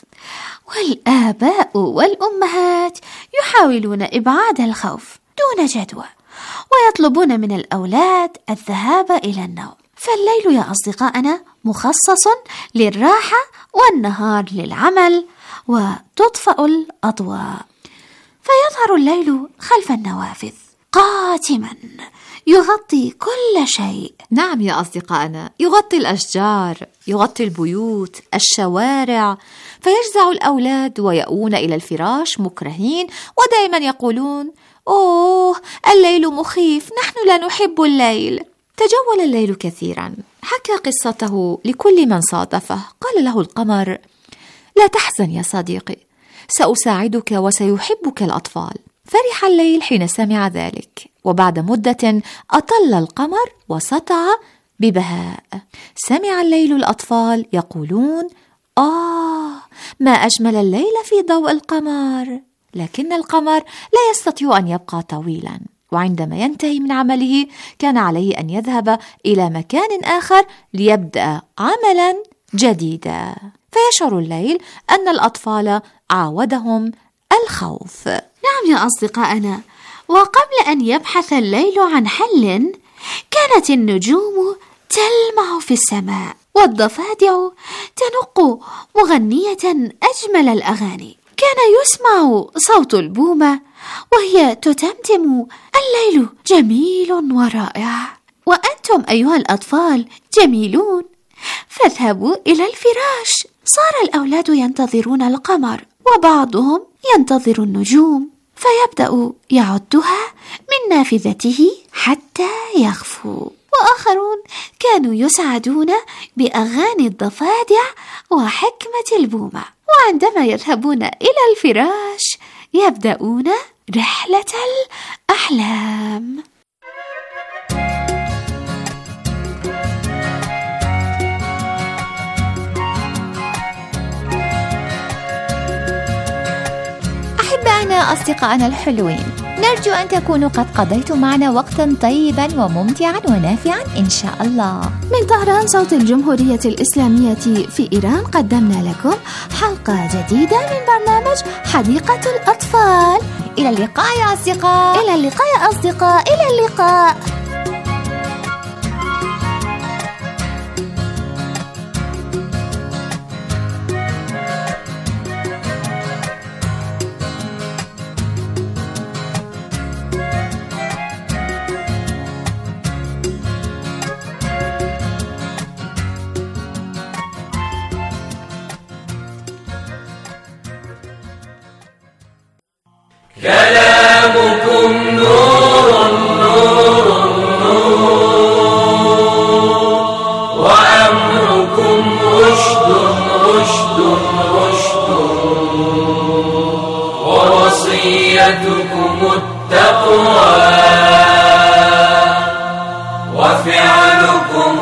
والآباء والأمهات يحاولون إبعاد الخوف دون جدوى، ويطلبون من الأولاد الذهاب إلى النوم. فالليل يا أصدقائنا مخصص للراحة، والنهار للعمل، وتطفأ الأضواء، فيظهر الليل خلف النوافذ قاتما يغطي كل شيء. نعم يا أصدقائنا، يغطي الأشجار، يغطي البيوت، الشوارع، فيجزع الأولاد ويأوون إلى الفراش مكرهين، ودائما يقولون أوه الليل مخيف، نحن لا نحب الليل. تجول الليل كثيرا، حكى قصته لكل من صادفه. قال له القمر لا تحزن يا صديقي، سأساعدك وسيحبك الأطفال. فرح الليل حين سمع ذلك، وبعد مدة أطل القمر وسطع ببهاء. سمع الليل الأطفال يقولون آه ما أجمل الليل في ضوء القمر. لكن القمر لا يستطيع أن يبقى طويلا، وعندما ينتهي من عمله كان عليه أن يذهب إلى مكان آخر ليبدأ عملا جديدا. فيشعر الليل أن الأطفال عاودهم الخوف. نعم يا أصدقائنا، وقبل أن يبحث الليل عن حل، كانت النجوم تلمع في السماء، والضفادع تنق مغنية أجمل الأغاني. كان يسمع صوت البومة وهي تتمتم الليل جميل ورائع، وأنتم أيها الأطفال جميلون، فاذهبوا إلى الفراش. صار الأولاد ينتظرون القمر، وبعضهم ينتظر النجوم، فيبدأ يعدها من نافذته حتى يخفوا، وآخرون كانوا يسعدون بأغاني الضفادع وحكمة البومة. وعندما يذهبون إلى الفراش يبدأون رحلة الأحلام. أحبائنا أصدقائنا الحلوين، نرجو أن تكونوا قد قضيتم معنا وقتا طيبا وممتعا ونافعا إن شاء الله. من طهران صوت الجمهورية الإسلامية في إيران قدمنا لكم حلقة جديدة من برنامج حديقة الأطفال. إلى اللقاء يا أصدقاء. إلى اللقاء يا أصدقاء. إلى اللقاء. كلامكم نور نور نور، وأمركم رشد رشد رشد، ووصيتكم التقوى، وفعلكم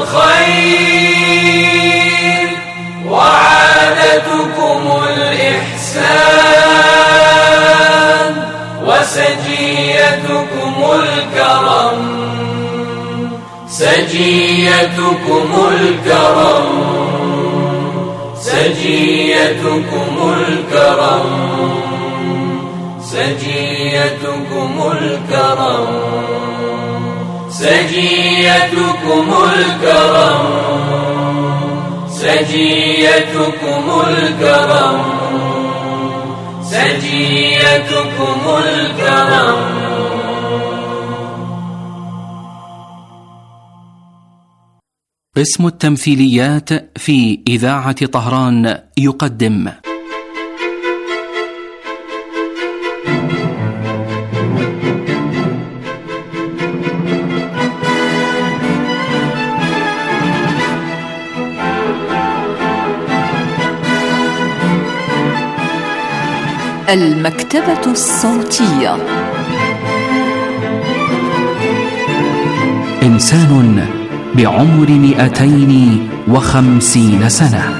الخير، وعادتكم الإحسان، وسجية سجيتكم الكرم سجيتكم الكرم سجيتكم الكرم سجيتكم الكرم سجيتكم الكرم سجيتكم الكرم. اسم التمثيليات في إذاعة طهران يقدم المكتبة الصوتية. إنسان بعمر مئتين وخمسين سنة.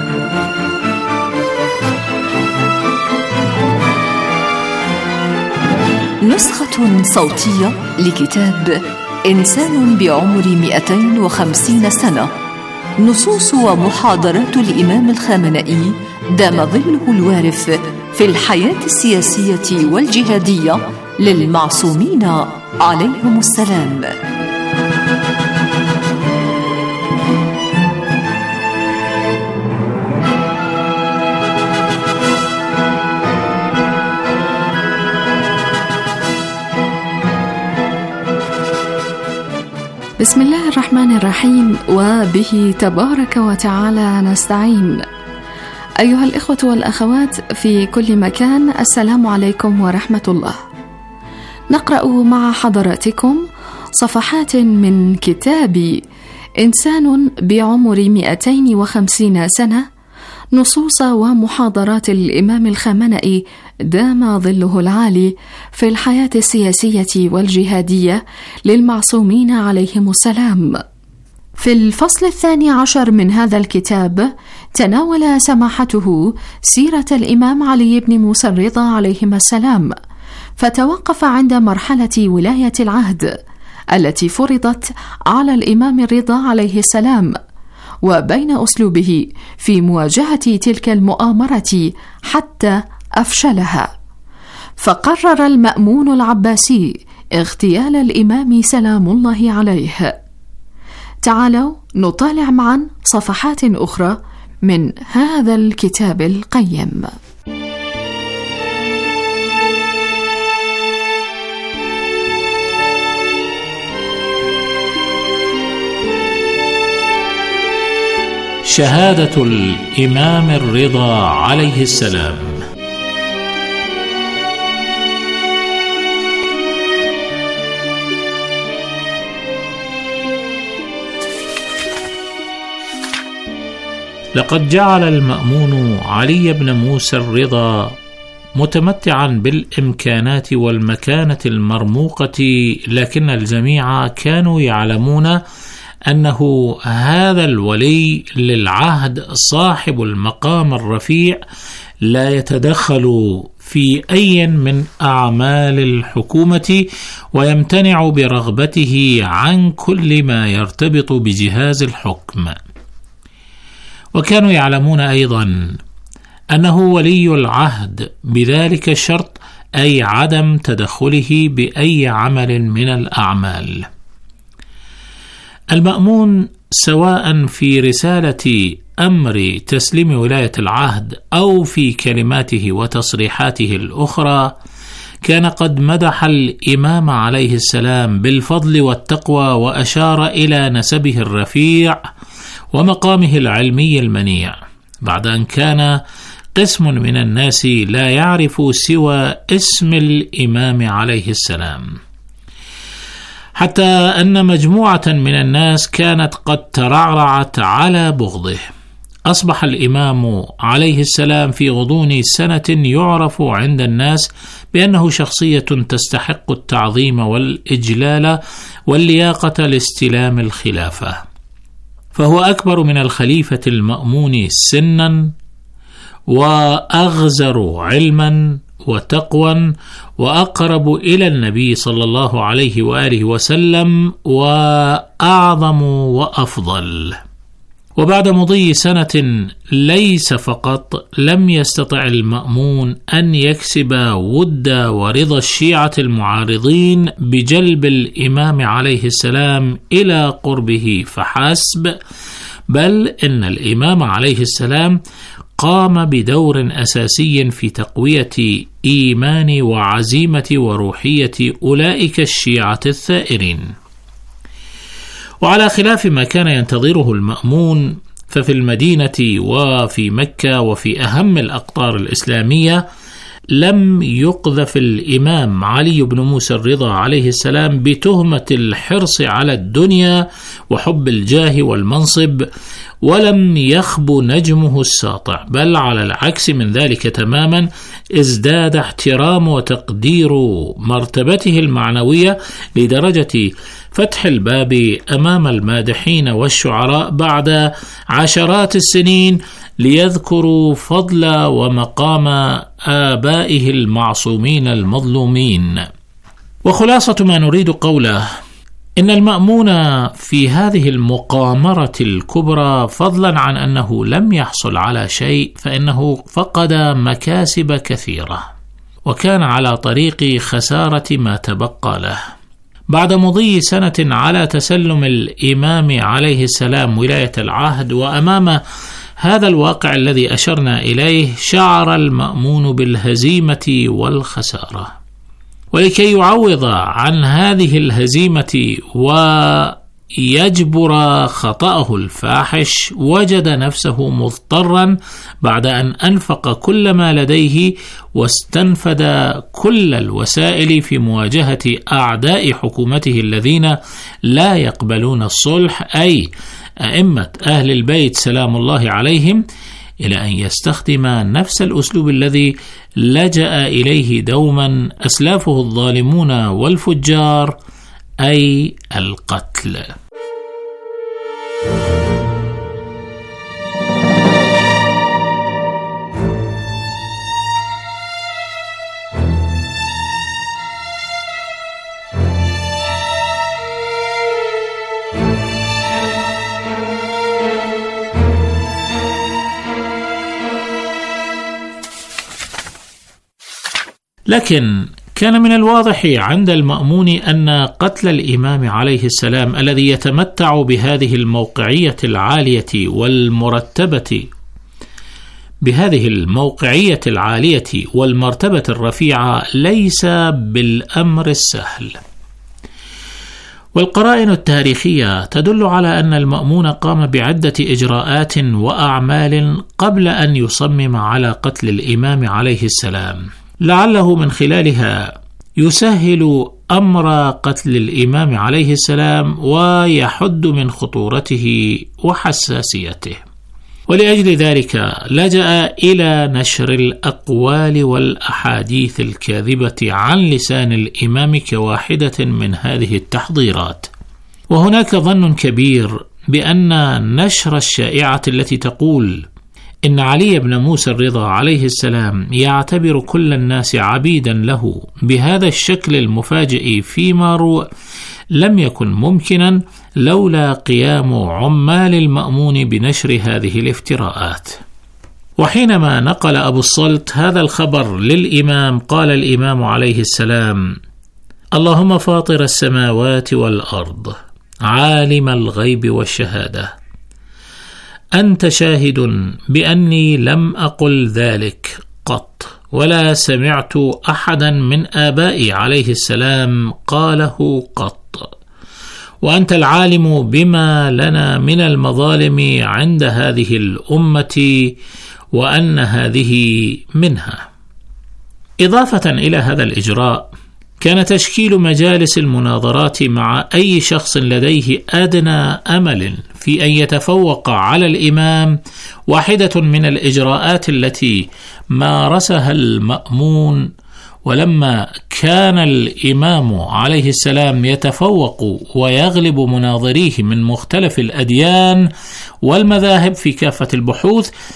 نسخة صوتية لكتاب إنسان بعمر مئتين وخمسين سنة، نصوص ومحاضرات الإمام الخامنئي دام ظله الوارف في الحياة السياسية والجهادية للمعصومين عليهم السلام. بسم الله الرحمن الرحيم، وبه تبارك وتعالى نستعين. أيها الإخوة والأخوات في كل مكان، السلام عليكم ورحمة الله. نقرأ مع حضراتكم صفحات من كتاب إنسان بعمر مئتين وخمسين سنة، نصوص ومحاضرات الإمام الخامنئي دام ظله العالي في الحياة السياسية والجهادية للمعصومين عليهم السلام. في الفصل الثاني عشر من هذا الكتاب تناول سماحته سيرة الإمام علي بن موسى الرضا عليهما السلام، فتوقف عند مرحلة ولاية العهد التي فرضت على الإمام الرضا عليه السلام، وبين أسلوبه في مواجهة تلك المؤامرة حتى أفشلها. فقرر المأمون العباسي اغتيال الإمام سلام الله عليه. تعالوا نطالع معا صفحات أخرى من هذا الكتاب القيم. شهادة الإمام الرضا عليه السلام. لقد جعل المأمون علي بن موسى الرضا متمتعا بالإمكانات والمكانة المرموقة، لكن الجميع كانوا يعلمون أنه هذا الولي للعهد صاحب المقام الرفيع لا يتدخل في أي من أعمال الحكومة، ويمتنع برغبته عن كل ما يرتبط بجهاز الحكم. وكانوا يعلمون أيضا أنه ولي العهد بذلك الشرط، أي عدم تدخله بأي عمل من الأعمال. المأمون سواء في رسالة أمر تسليم ولاية العهد أو في كلماته وتصريحاته الأخرى كان قد مدح الإمام عليه السلام بالفضل والتقوى، وأشار إلى نسبه الرفيع ومقامه العلمي المنيع، بعد أن كان قسم من الناس لا يعرف سوى اسم الإمام عليه السلام، حتى أن مجموعة من الناس كانت قد ترعرعت على بغضه. أصبح الإمام عليه السلام في غضون سنة يعرف عند الناس بأنه شخصية تستحق التعظيم والإجلال واللياقة لاستلام الخلافة، فهو أكبر من الخليفة المأمون سنا، وأغزر علما، وتقوى وأقرب إلى النبي صلى الله عليه وآله وسلم وأعظم وأفضل. وبعد مضي سنة ليس فقط لم يستطع المأمون أن يكسب ود ورضا الشيعة المعارضين بجلب الإمام عليه السلام إلى قربه فحسب، بل إن الإمام عليه السلام قام بدور أساسي في تقوية إيمان وعزيمة وروحية أولئك الشيعة الثائرين. وعلى خلاف ما كان ينتظره المأمون، ففي المدينة وفي مكة وفي أهم الأقطار الإسلامية لم يقذف الإمام علي بن موسى الرضا عليه السلام بتهمة الحرص على الدنيا وحب الجاه والمنصب، ولم يخب نجمه الساطع، بل على العكس من ذلك تماما ازداد احترام وتقدير مرتبته المعنوية لدرجة فتح الباب أمام المادحين والشعراء بعد عشرات السنين ليذكروا فضل ومقام آبائه المعصومين المظلومين. وخلاصة ما نريد قوله إن المأمون في هذه المقامرة الكبرى، فضلا عن أنه لم يحصل على شيء، فإنه فقد مكاسب كثيرة وكان على طريق خسارة ما تبقى له. بعد مضي سنة على تسلم الإمام عليه السلام ولاية العهد، وأمام هذا الواقع الذي أشرنا إليه، شعر المأمون بالهزيمة والخسارة، ولكي يعوض عن هذه الهزيمة ويجبر خطأه الفاحش وجد نفسه مضطرا بعد أن أنفق كل ما لديه واستنفد كل الوسائل في مواجهة أعداء حكومته الذين لا يقبلون الصلح، أي أئمة أهل البيت سلام الله عليهم، إلى أن يستخدم نفس الأسلوب الذي لجأ إليه دوما أسلافه الظالمون والفجار، أي القتل. لكن كان من الواضح عند المأمون أن قتل الإمام عليه السلام الذي يتمتع بهذه الموقعية العالية والمرتبة بهذه الموقعية العالية والمرتبة الرفيعة ليس بالأمر السهل. والقرائن التاريخية تدل على أن المأمون قام بعدة إجراءات وأعمال قبل أن يصمم على قتل الإمام عليه السلام، لعله من خلالها يسهل أمر قتل الإمام عليه السلام ويحد من خطورته وحساسيته. ولأجل ذلك لجأ إلى نشر الأقوال والأحاديث الكاذبة عن لسان الإمام كواحدة من هذه التحضيرات. وهناك ظن كبير بأن نشر الشائعة التي تقول إن علي بن موسى الرضا عليه السلام يعتبر كل الناس عبيدا له بهذا الشكل المفاجئ فيما روى لم يكن ممكنا لولا قيام عمال المأمون بنشر هذه الافتراءات. وحينما نقل أبو الصلت هذا الخبر للإمام، قال الإمام عليه السلام: اللهم فاطر السماوات والأرض، عالم الغيب والشهادة، أنت شاهد بأني لم أقل ذلك قط، ولا سمعت أحدا من آبائي عليه السلام قاله قط، وأنت العالم بما لنا من المظالم عند هذه الأمة وأن هذه منها. إضافة إلى هذا الإجراء، كان تشكيل مجالس المناظرات مع أي شخص لديه أدنى أمل في أن يتفوق على الإمام واحدة من الإجراءات التي مارسها المأمون. ولما كان الإمام عليه السلام يتفوق ويغلب مناظريه من مختلف الأديان والمذاهب في كافة البحوث،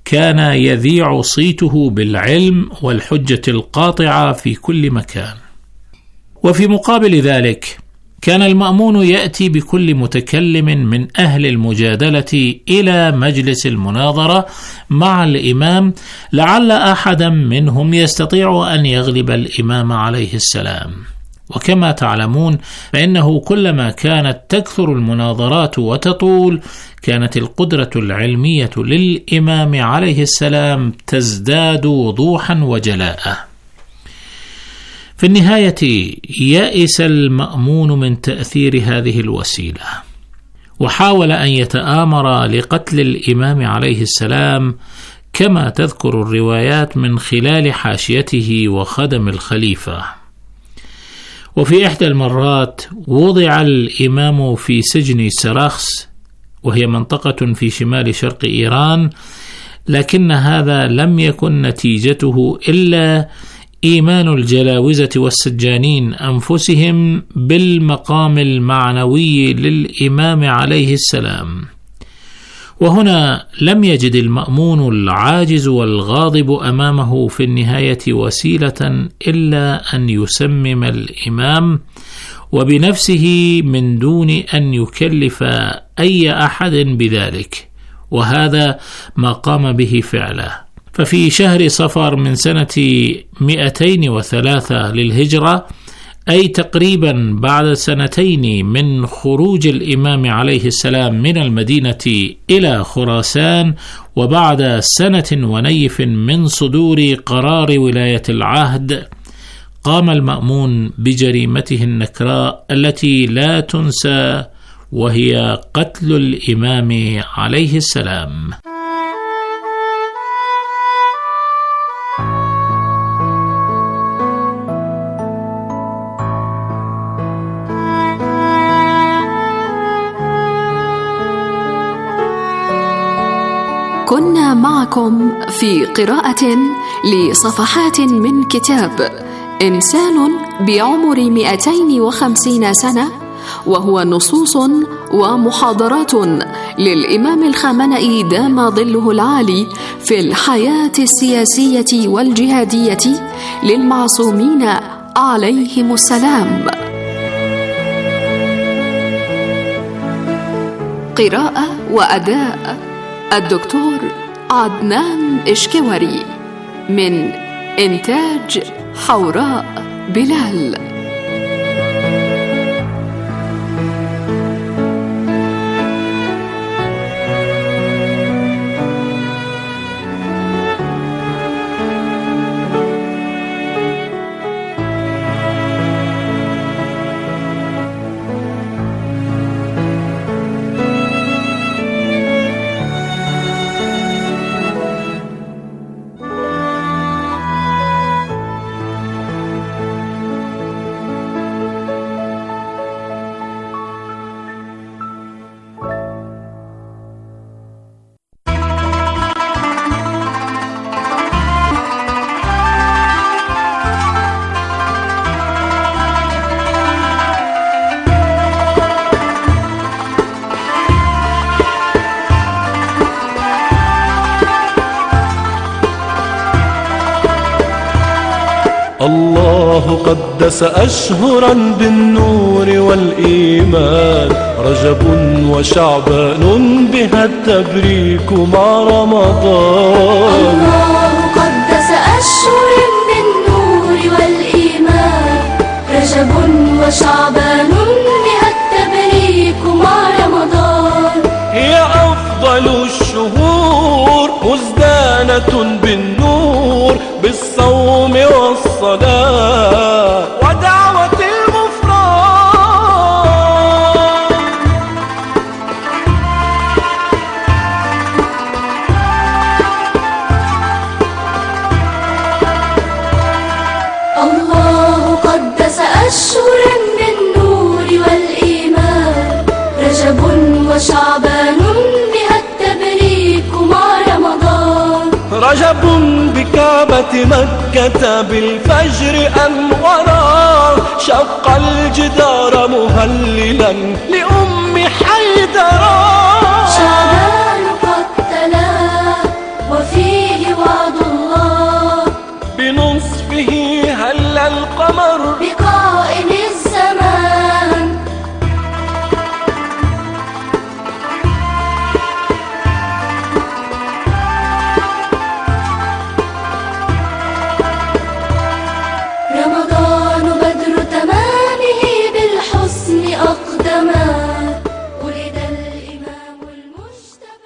كان يذيع صيته بالعلم والحجة القاطعة في كل مكان. وفي مقابل ذلك كان المأمون يأتي بكل متكلم من أهل المجادلة إلى مجلس المناظرة مع الإمام لعل أحدا منهم يستطيع أن يغلب الإمام عليه السلام. وكما تعلمون فإنه كلما كانت تكثر المناظرات وتطول كانت القدرة العلمية للإمام عليه السلام تزداد وضوحا وجلاء. في النهاية يأس المأمون من تأثير هذه الوسيلة، وحاول أن يتآمر لقتل الإمام عليه السلام كما تذكر الروايات من خلال حاشيته وخدم الخليفة. وفي إحدى المرات وضع الإمام في سجن سراخس، وهي منطقة في شمال شرق إيران، لكن هذا لم يكن نتيجته إلا إيمان الجلاوزة والسجانين أنفسهم بالمقام المعنوي للإمام عليه السلام. وهنا لم يجد المأمون العاجز والغاضب أمامه في النهاية وسيلة إلا أن يسمم الإمام وبنفسه من دون أن يكلف أي أحد بذلك، وهذا ما قام به فعله. ففي شهر صفر من سنة مئتين وثلاثة للهجرة، أي تقريبا بعد سنتين من خروج الإمام عليه السلام من المدينة إلى خراسان، وبعد سنة ونيف من صدور قرار ولاية العهد، قام المأمون بجريمته النكراء التي لا تنسى، وهي قتل الإمام عليه السلام. كنا معكم في قراءة لصفحات من كتاب إنسان بعمر مئتين وخمسين سنة، وهو نصوص ومحاضرات للإمام الخامنئي دام ظله العالي في الحياة السياسية والجهادية للمعصومين عليهم السلام. قراءة وأداء الدكتور عدنان إشكوري، من إنتاج حوراء بلال. الله قدس أشهرا بالنور والإيمان، رجب وشعبان بها التبريك مع رمضان. الله قدس أشهرا بالنور والإيمان، رجب وشعبان بها التبريك مع رمضان. هي أفضل الشهور مزدانة بالنور، بالصوم والصلاة ودعوة الغفران. الله قدس أشهرا بالنور والإيمان، رجب وشعبان بها التبريك مع رمضان. رجب بكعبة مكة بالفجر أنورا، شق الجدار مهللا لأم حيدرا.